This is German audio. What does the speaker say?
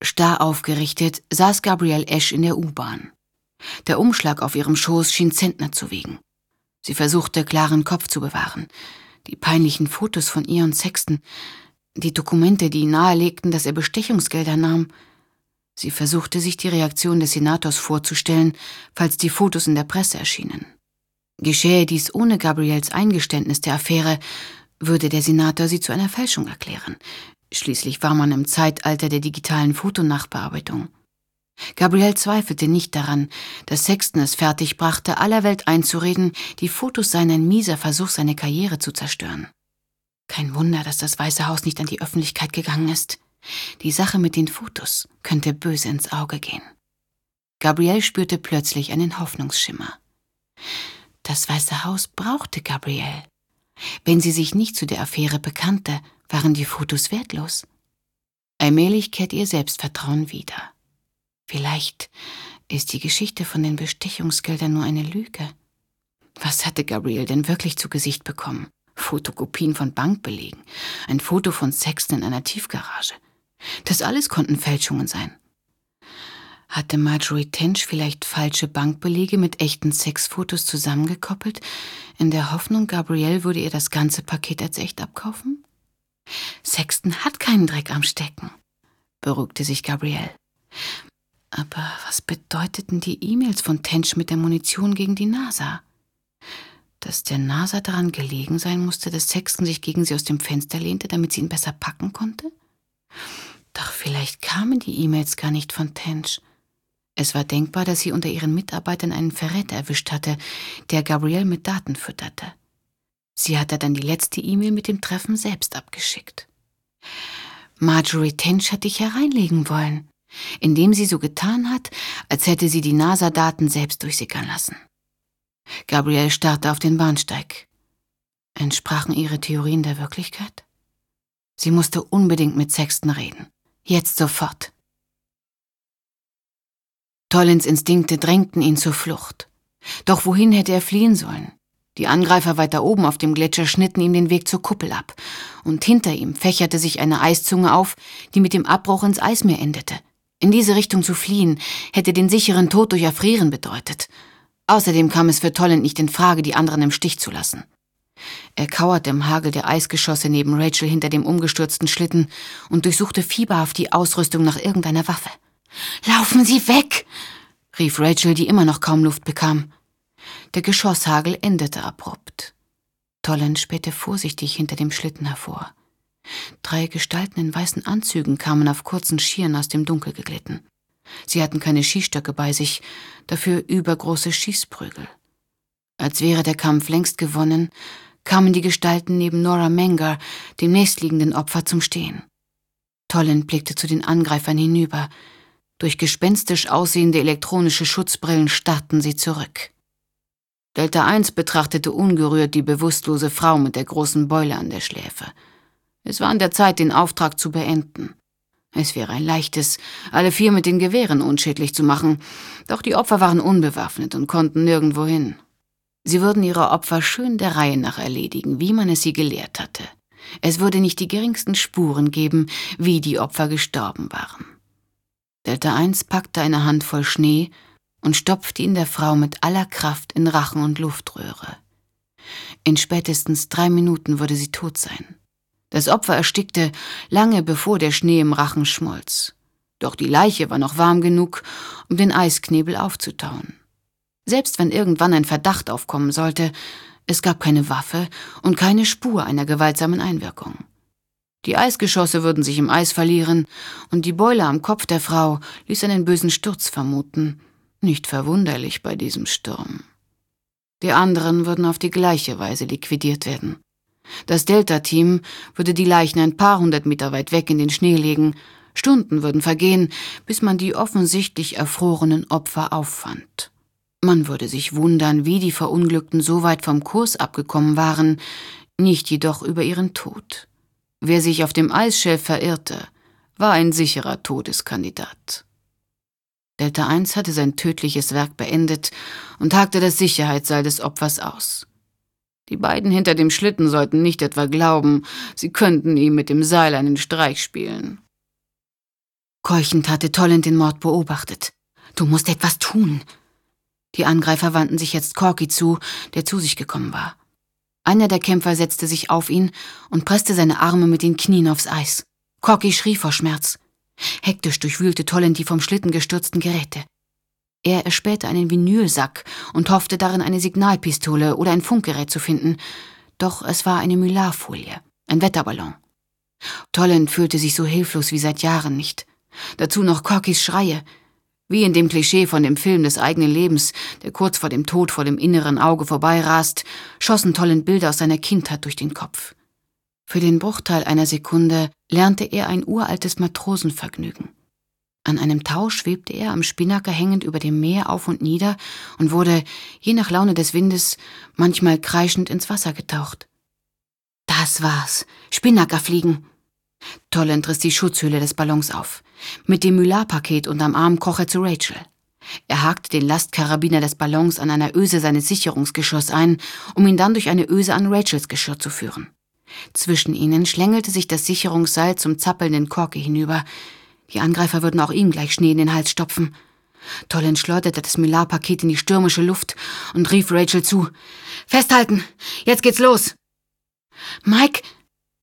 Starr aufgerichtet saß Gabrielle Ash in der U-Bahn. Der Umschlag auf ihrem Schoß schien Zentner zu wiegen. Sie versuchte, klaren Kopf zu bewahren. Die peinlichen Fotos von ihr und Sexton, die Dokumente, die nahelegten, dass er Bestechungsgelder nahm. Sie versuchte, sich die Reaktion des Senators vorzustellen, falls die Fotos in der Presse erschienen. Geschähe dies ohne Gabrielles Eingeständnis der Affäre, würde der Senator sie zu einer Fälschung erklären. Schließlich war man im Zeitalter der digitalen Fotonachbearbeitung. Gabrielle zweifelte nicht daran, dass Sexton es fertigbrachte, aller Welt einzureden, die Fotos seien ein mieser Versuch, seine Karriere zu zerstören. Kein Wunder, dass das Weiße Haus nicht an die Öffentlichkeit gegangen ist. Die Sache mit den Fotos könnte böse ins Auge gehen. Gabrielle spürte plötzlich einen Hoffnungsschimmer. Das Weiße Haus brauchte Gabrielle. Wenn sie sich nicht zu der Affäre bekannte, waren die Fotos wertlos. Allmählich kehrte ihr Selbstvertrauen wieder. Vielleicht ist die Geschichte von den Bestechungsgeldern nur eine Lüge. Was hatte Gabrielle denn wirklich zu Gesicht bekommen? Fotokopien von Bankbelegen, ein Foto von Sexton in einer Tiefgarage. Das alles konnten Fälschungen sein. Hatte Marjorie Tench vielleicht falsche Bankbelege mit echten Sexfotos zusammengekoppelt, in der Hoffnung, Gabrielle würde ihr das ganze Paket als echt abkaufen? Sexton hat keinen Dreck am Stecken, beruhigte sich Gabrielle. Aber was bedeuteten die E-Mails von Tench mit der Munition gegen die NASA? Dass der NASA daran gelegen sein musste, dass Sexton sich gegen sie aus dem Fenster lehnte, damit sie ihn besser packen konnte? Doch vielleicht kamen die E-Mails gar nicht von Tench. Es war denkbar, dass sie unter ihren Mitarbeitern einen Verräter erwischt hatte, der Gabrielle mit Daten fütterte. Sie hatte dann die letzte E-Mail mit dem Treffen selbst abgeschickt. Marjorie Tench hat dich hereinlegen wollen, indem sie so getan hat, als hätte sie die NASA-Daten selbst durchsickern lassen. Gabrielle starrte auf den Bahnsteig. Entsprachen ihre Theorien der Wirklichkeit? Sie musste unbedingt mit Sexton reden. Jetzt sofort. Tollins Instinkte drängten ihn zur Flucht. Doch wohin hätte er fliehen sollen? Die Angreifer weiter oben auf dem Gletscher schnitten ihm den Weg zur Kuppel ab. Und hinter ihm fächerte sich eine Eiszunge auf, die mit dem Abbruch ins Eismeer endete. In diese Richtung zu fliehen, hätte den sicheren Tod durch Erfrieren bedeutet. Außerdem kam es für Tollin nicht in Frage, die anderen im Stich zu lassen. Er kauerte im Hagel der Eisgeschosse neben Rachel hinter dem umgestürzten Schlitten und durchsuchte fieberhaft die Ausrüstung nach irgendeiner Waffe. »Laufen Sie weg!« rief Rachel, die immer noch kaum Luft bekam. Der Geschosshagel endete abrupt. Tollin spähte vorsichtig hinter dem Schlitten hervor. 3 Gestalten in weißen Anzügen kamen auf kurzen Schieren aus dem Dunkel geglitten. Sie hatten keine Skistöcke bei sich, dafür übergroße Schießprügel. Als wäre der Kampf längst gewonnen, kamen die Gestalten neben Nora Menger, dem nächstliegenden Opfer, zum Stehen. Tollin blickte zu den Angreifern hinüber. Durch gespenstisch aussehende elektronische Schutzbrillen starrten sie zurück. Delta 1 betrachtete ungerührt die bewusstlose Frau mit der großen Beule an der Schläfe. Es war an der Zeit, den Auftrag zu beenden. Es wäre ein leichtes, alle 4 mit den Gewehren unschädlich zu machen, doch die Opfer waren unbewaffnet und konnten nirgendwo hin. Sie würden ihre Opfer schön der Reihe nach erledigen, wie man es sie gelehrt hatte. Es würde nicht die geringsten Spuren geben, wie die Opfer gestorben waren. Delta 1 packte eine Handvoll Schnee und stopfte ihn der Frau mit aller Kraft in Rachen und Luftröhre. In spätestens 3 Minuten würde sie tot sein. Das Opfer erstickte, lange bevor der Schnee im Rachen schmolz. Doch die Leiche war noch warm genug, um den Eisknebel aufzutauen. Selbst wenn irgendwann ein Verdacht aufkommen sollte, es gab keine Waffe und keine Spur einer gewaltsamen Einwirkung. Die Eisgeschosse würden sich im Eis verlieren und die Beule am Kopf der Frau ließ einen bösen Sturz vermuten. Nicht verwunderlich bei diesem Sturm. Die anderen würden auf die gleiche Weise liquidiert werden. Das Delta-Team würde die Leichen ein paar 100 Meter weit weg in den Schnee legen. Stunden würden vergehen, bis man die offensichtlich erfrorenen Opfer auffand. Man würde sich wundern, wie die Verunglückten so weit vom Kurs abgekommen waren, nicht jedoch über ihren Tod. Wer sich auf dem Eisschelf verirrte, war ein sicherer Todeskandidat. Delta 1 hatte sein tödliches Werk beendet und hakte das Sicherheitsseil des Opfers aus. Die beiden hinter dem Schlitten sollten nicht etwa glauben, sie könnten ihm mit dem Seil einen Streich spielen. Keuchend hatte Toland den Mord beobachtet. »Du musst etwas tun!« Die Angreifer wandten sich jetzt Corky zu, der zu sich gekommen war. Einer der Kämpfer setzte sich auf ihn und presste seine Arme mit den Knien aufs Eis. Corky schrie vor Schmerz. Hektisch durchwühlte Toland die vom Schlitten gestürzten Geräte. Er erspähte einen Vinylsack und hoffte darin eine Signalpistole oder ein Funkgerät zu finden. Doch es war eine Mylarfolie, ein Wetterballon. Toland fühlte sich so hilflos wie seit Jahren nicht. Dazu noch Corkys Schreie. Wie in dem Klischee von dem Film des eigenen Lebens, der kurz vor dem Tod vor dem inneren Auge vorbeirast, schossen Toland Bilder aus seiner Kindheit durch den Kopf. Für den Bruchteil einer Sekunde lernte er ein uraltes Matrosenvergnügen. An einem Tau schwebte er am Spinnaker hängend über dem Meer auf und nieder und wurde, je nach Laune des Windes, manchmal kreischend ins Wasser getaucht. Das war's. Spinnaker fliegen. Toland riss die Schutzhülle des Ballons auf. Mit dem Mylar-Paket unterm Arm kroch er zu Rachel. Er hakte den Lastkarabiner des Ballons an einer Öse seines Sicherungsgeschirrs ein, um ihn dann durch eine Öse an Rachels Geschirr zu führen. Zwischen ihnen schlängelte sich das Sicherungsseil zum zappelnden Corky hinüber. Die Angreifer würden auch ihm gleich Schnee in den Hals stopfen. Toland schleuderte das Mylar-Paket in die stürmische Luft und rief Rachel zu. »Festhalten! Jetzt geht's los!« »Mike«,